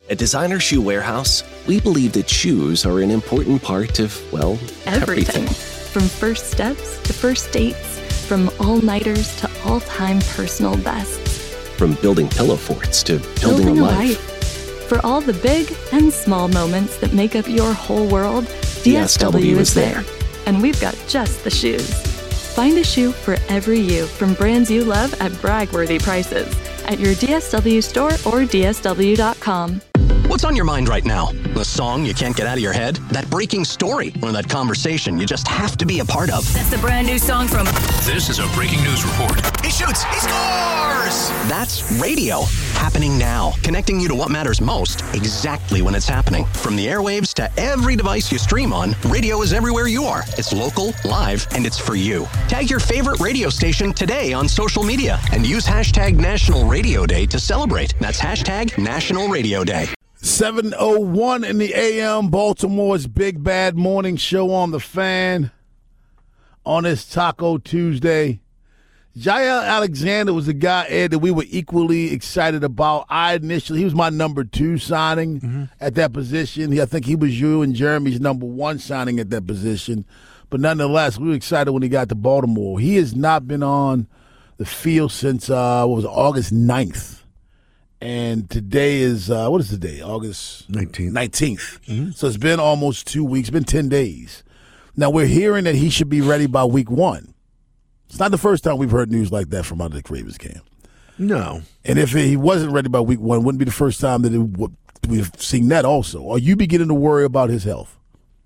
At Designer Shoe Warehouse, we believe that shoes are an important part of, well, everything. From first steps to first dates, from all-nighters to all-time personal bests. From building pillow forts to building a life. For all the big and small moments that make up your whole world, DSW is there. And we've got just the shoes. Find a shoe for every you from brands you love at brag-worthy prices at your DSW store or DSW.com. What's on your mind right now? The song you can't get out of your head? That breaking story? Or that conversation you just have to be a part of? That's the brand new song from... This is a breaking news report. He shoots! He scores! That's radio. Happening now. Connecting you to what matters most exactly when it's happening. From the airwaves to every device you stream on, radio is everywhere you are. It's local, live, and it's for you. Tag your favorite radio station today on social media and use hashtag National Radio Day to celebrate. That's hashtag National Radio Day. 7:01 in the a.m. Baltimore's Big Bad Morning Show on the Fan on this Taco Tuesday. Jair Alexander was the guy, Ed, that we were equally excited about. He was my number 2 signing at that position. I think he was you and Jeremy's number 1 signing at that position. But nonetheless, we were excited when he got to Baltimore. He has not been on the field since, August 9th. And today is, what is today? August 19th. Mm-hmm. So it's been almost 2 weeks, been 10 days. Now we're hearing that he should be ready by week 1. It's not the first time we've heard news like that from out of the Ravens camp. No. And if he wasn't ready by week 1, it wouldn't be the first time that we've seen that also. Are you beginning to worry about his health?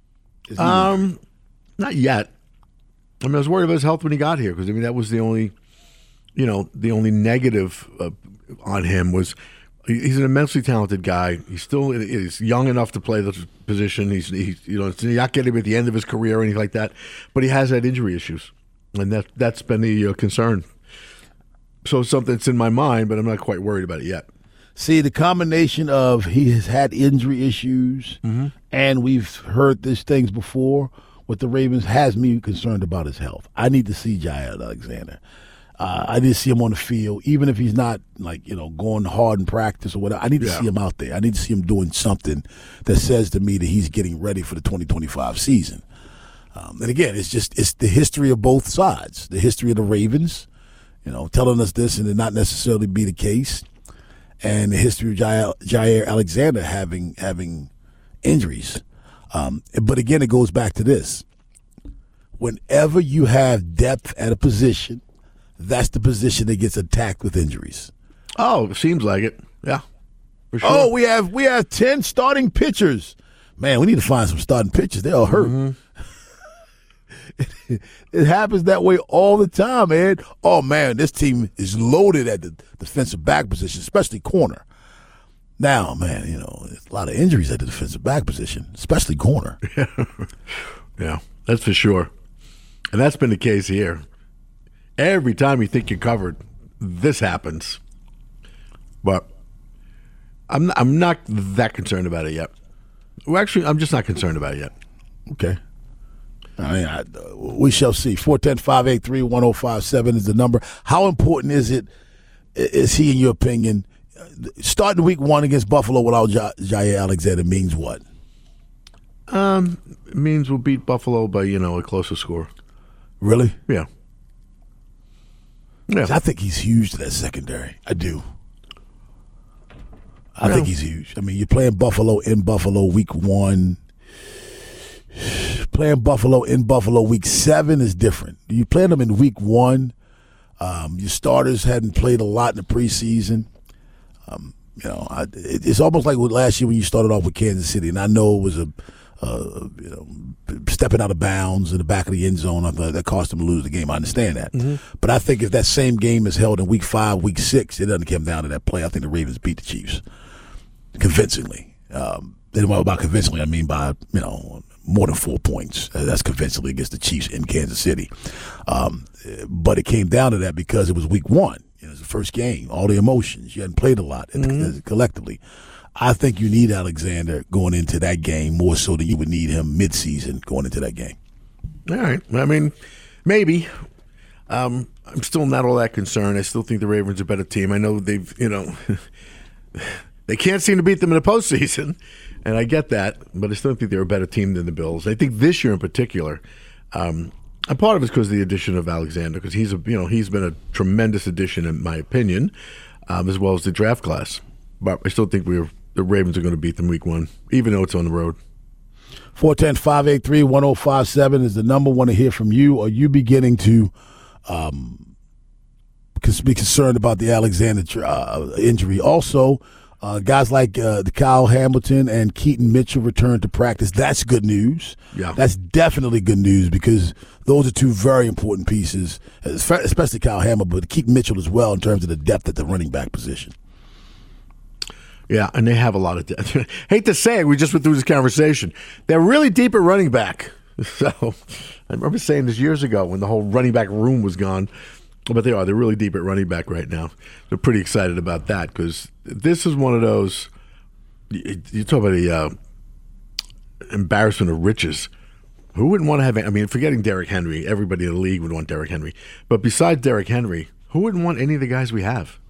Not yet. I mean, I was worried about his health when he got here because, that was the only negative on him was he's an immensely talented guy. He's young enough to play the position. He's not getting at the end of his career or anything like that, but he has had injury issues, and that's been the concern. So it's something that's in my mind, but I'm not quite worried about it yet. See, the combination of he has had injury issues, and we've heard these things before with the Ravens has me concerned about his health. I need to see Jair Alexander. I need to see him on the field, even if he's not going hard in practice or whatever. I need to see him out there. I need to see him doing something that says to me that he's getting ready for the 2025 season. And again, it's the history of both sides. The history of the Ravens, telling us this and it not necessarily be the case, and the history of Jair Alexander having injuries. But again, it goes back to this. Whenever you have depth at a position, that's the position that gets attacked with injuries. Oh, it seems like it. Yeah. For sure. Oh, we have 10 starting pitchers. Man, we need to find some starting pitchers. They're all hurt. It happens that way all the time, Ed. Oh, man, this team is loaded at the defensive back position, especially corner. Now, man, there's a lot of injuries at the defensive back position, especially corner. Yeah, that's for sure. And that's been the case here. Every time you think you're covered, this happens. But I'm not that concerned about it yet. Well, actually, I'm just not concerned about it yet. Okay. We shall see. 410-583-1057 is the number. How important is he, in your opinion? Starting week 1 against Buffalo without Jair Alexander means what? It means we'll beat Buffalo by, a closer score. Really? Yeah. Yeah. I think he's huge to that secondary. I do. I think he's huge. I mean, you're playing Buffalo in Buffalo week 1. Playing Buffalo in Buffalo week 7 is different. You playing them in week 1. Your starters hadn't played a lot in the preseason. It's almost like last year when you started off with Kansas City, and I know it was stepping out of bounds in the back of the end zone. I thought that cost them to lose the game. I understand that. But I think if that same game is held in week 5, week 6, it doesn't come down to that play. I think the Ravens beat the Chiefs convincingly. By convincingly, I mean by, more than 4 points. That's convincingly against the Chiefs in Kansas City. But it came down to that because it was week 1. It was the first game, all the emotions. You hadn't played a lot collectively. I think you need Alexander going into that game more so than you would need him midseason going into that game. All right. I mean, maybe. I'm still not all that concerned. I still think the Ravens are a better team. I know they've They can't seem to beat them in the postseason, and I get that, but I still think they're a better team than the Bills. I think this year in particular, and part of it's because of the addition of Alexander, because he's been a tremendous addition in my opinion, as well as the draft class. But I still think the Ravens are going to beat them week 1, even though it's on the road. 410-583-1057 is the number. Want to hear from you. Are you beginning to be concerned about the Alexander injury? Also, guys like Kyle Hamilton and Keaton Mitchell return to practice. That's good news. Yeah. That's definitely good news because those are two very important pieces, especially Kyle Hamilton, but Keaton Mitchell as well in terms of the depth at the running back position. Yeah, and they have a lot of depth. Hate to say it, we just went through this conversation. They're really deep at running back. So I remember saying this years ago when the whole running back room was gone. But they are. They're really deep at running back right now. They're pretty excited about that because this is one of those, you talk about the embarrassment of riches. Who wouldn't want to have, forgetting Derrick Henry, everybody in the league would want Derrick Henry. But besides Derrick Henry, who wouldn't want any of the guys we have?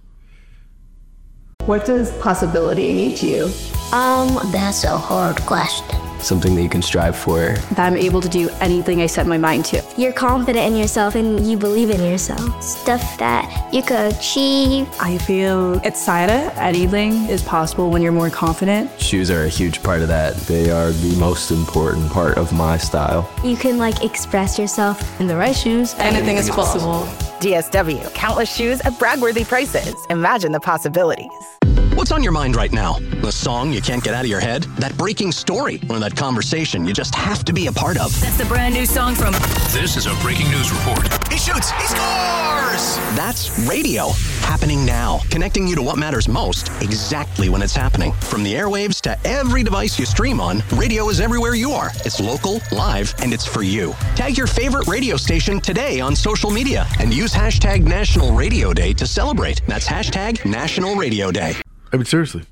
What does possibility mean to you? That's a hard question. Something that you can strive for. That I'm able to do anything I set my mind to. You're confident in yourself and you believe in yourself. Stuff that you could achieve. I feel excited. Anything is possible when you're more confident. Shoes are a huge part of that. They are the most important part of my style. You can express yourself. In the right shoes, anything is possible. DSW, countless shoes at brag-worthy prices. Imagine the possibilities. What's on your mind right now? The song you can't get out of your head? That breaking story? Or that conversation you just have to be a part of? That's the brand new song from... This is a breaking news report. He shoots! He scores! That's radio. Happening now. Connecting you to what matters most, exactly when it's happening. From the airwaves to every device you stream on, radio is everywhere you are. It's local, live, and it's for you. Tag your favorite radio station today on social media and use hashtag National Radio Day to celebrate. That's hashtag National Radio Day. Seriously.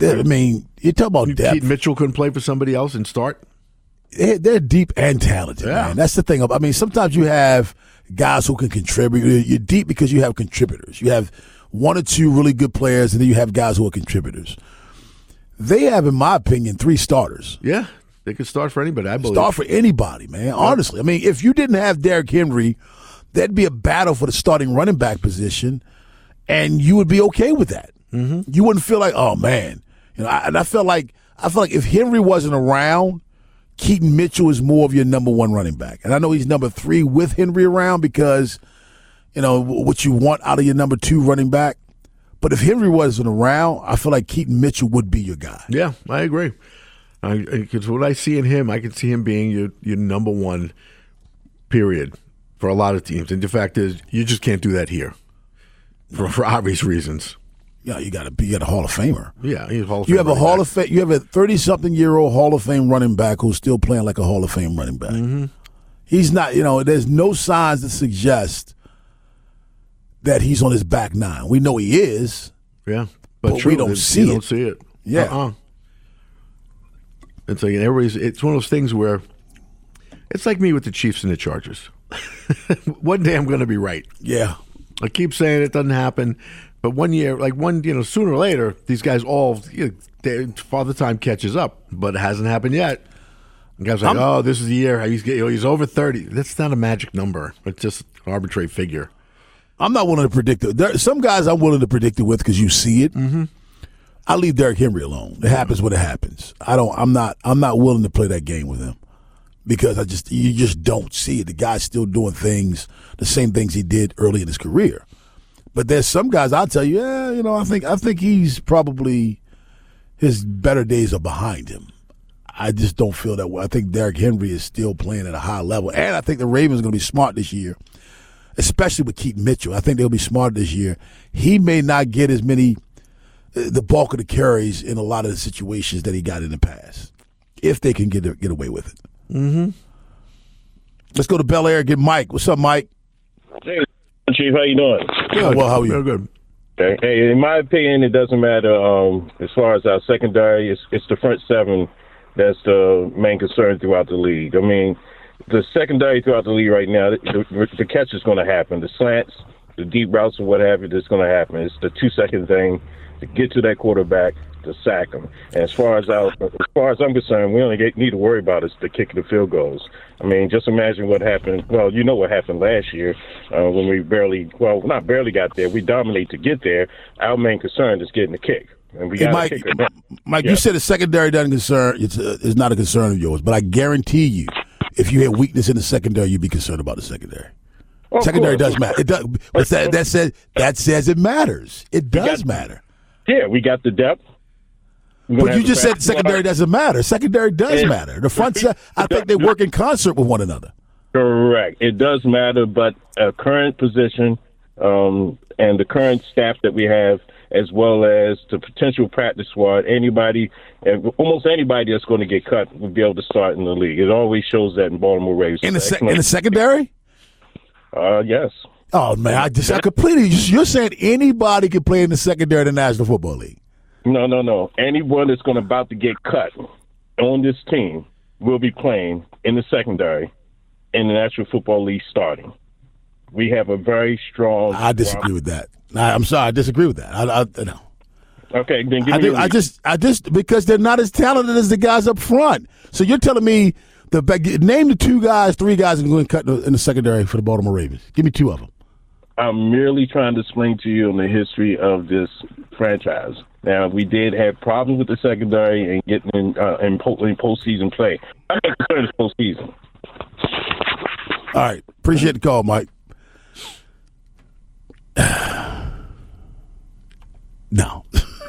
You talk about depth. Keaton Mitchell couldn't play for somebody else and start? They're deep and talented, man. That's the thing. Sometimes you have guys who can contribute. You're deep because you have contributors. You have one or two really good players, and then you have guys who are contributors. They have, in my opinion, 3 starters. Yeah, they could start for anybody, I believe. Start for anybody, man. Honestly. If you didn't have Derrick Henry, there'd be a battle for the starting running back position, and you would be okay with that. Mm-hmm. You wouldn't feel like, oh man, I felt like if Henry wasn't around, Keaton Mitchell is more of your number 1 running back, and I know he's number 3 with Henry around because what you want out of your number 2 running back. But if Henry wasn't around, I feel like Keaton Mitchell would be your guy. Yeah, I agree. Because what I see in him, I can see him being your number 1, period, for a lot of teams. And the fact is, you just can't do that here for obvious reasons. Yeah, you got a Hall of Famer. Yeah, he's a Hall of Fame. You have a Hall of Fame. You have a 30-something-year-old Hall of Fame running back who's still playing like a Hall of Fame running back. Mm-hmm. He's not. There's no signs that suggest that he's on his back 9. We know he is. Yeah, but we don't see it. You don't see it. Yeah. It's like it's one of those things where it's like me with the Chiefs and the Chargers. One day I'm going to be right. Yeah. I keep saying it doesn't happen. But one year, sooner or later, these guys all, Father Time catches up, but it hasn't happened yet. And guys are like, this is the year he's over 30. That's not a magic number. It's just an arbitrary figure. I'm not willing to predict it. There are some guys I'm willing to predict it with because you see it. Mm-hmm. I leave Derrick Henry alone. It happens when it happens. I'm not willing to play that game with him because you just don't see it. The guy's still doing the same things he did early in his career. But there's some guys I'll tell you, I think he's probably his better days are behind him. I just don't feel that way. I think Derrick Henry is still playing at a high level. And I think the Ravens are going to be smart this year, especially with Keaton Mitchell. I think they'll be smart this year. He may not get as many, the bulk of the carries in a lot of the situations that he got in the past, if they can get away with it. Mm-hmm. Let's go to Bel Air and get Mike. What's up, Mike? Hey. Chief, how you doing? Good. Well, how are you? Good. Okay. Hey, in my opinion, it doesn't matter as far as our secondary. It's the front 7 that's the main concern throughout the league. The secondary throughout the league right now, the catch is going to happen. The slants, the deep routes, or what have you, that's going to happen. It's the 2-second thing to get to that quarterback, to sack him. And as far as I'm concerned, we only need to worry about is the kick of the field goals. I mean, just imagine what happened. Well, you know what happened last year when we not barely got there. We dominate to get there. Our main concern is getting the kick. And we got a kicker. Mike, you said the secondary is not a concern of yours, but I guarantee you, if you had weakness in the secondary, you'd be concerned about the secondary. Secondary does matter. It does. But that says it matters. It does matter. Yeah, we got the depth. But you just said secondary doesn't matter. Secondary does matter. The front set, I think they work in concert with one another. Correct. It does matter, but current position and the current staff that we have, as well as the potential practice squad, almost anybody that's going to get cut will be able to start in the league. It always shows that in Baltimore Ravens. In the secondary? Yes. Oh, man, I completely, you're saying anybody can play in the secondary of the National Football League. No. Anyone that's about to get cut on this team will be playing in the secondary in the National Football League starting. We have a very strong. I disagree with that. I'm sorry, I disagree with that. No. Okay, then give me. I just because they're not as talented as the guys up front. So you're telling me name the 3 guys who are going to cut in the secondary for the Baltimore Ravens. Give me 2 of them. I'm merely trying to explain to you on the history of this franchise. Now, we did have problems with the secondary and getting in postseason play. I'm not concerned with postseason. All right. Appreciate the call, Mike. No.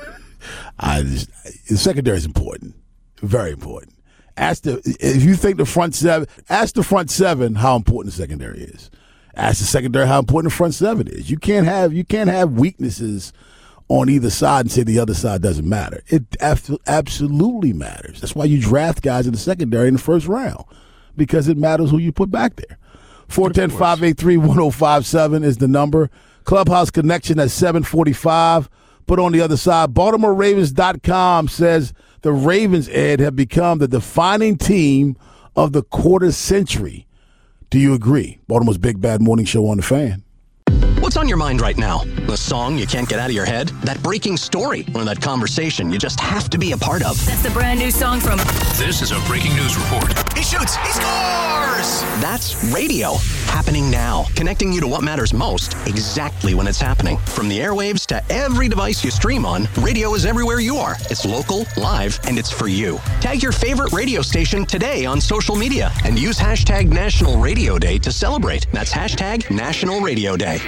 The secondary is important. Very important. If you think the front seven, ask the front seven how important the secondary is. Ask the secondary how important the front seven is. You can't have weaknesses on either side and say the other side doesn't matter. It absolutely matters. That's why you draft guys in the secondary in the first round, because it matters who you put back there. 410-583-1057 is the number. Clubhouse Connection at 745. But on the other side, BaltimoreRavens.com says the Ravens, Ed, have become the defining team of the quarter century. Do you agree? Baltimore's Big Bad Morning Show on The Fan. What's on your mind right now? The song you can't get out of your head? That breaking story? Or that conversation you just have to be a part of? That's the brand new song from... This is a breaking news report. He shoots! He scores! That's radio. Happening now. Connecting you to what matters most exactly when it's happening. From the airwaves to every device you stream on, radio is everywhere you are. It's local, live, and it's for you. Tag your favorite radio station today on social media and use hashtag National Radio Day to celebrate. That's hashtag National Radio Day.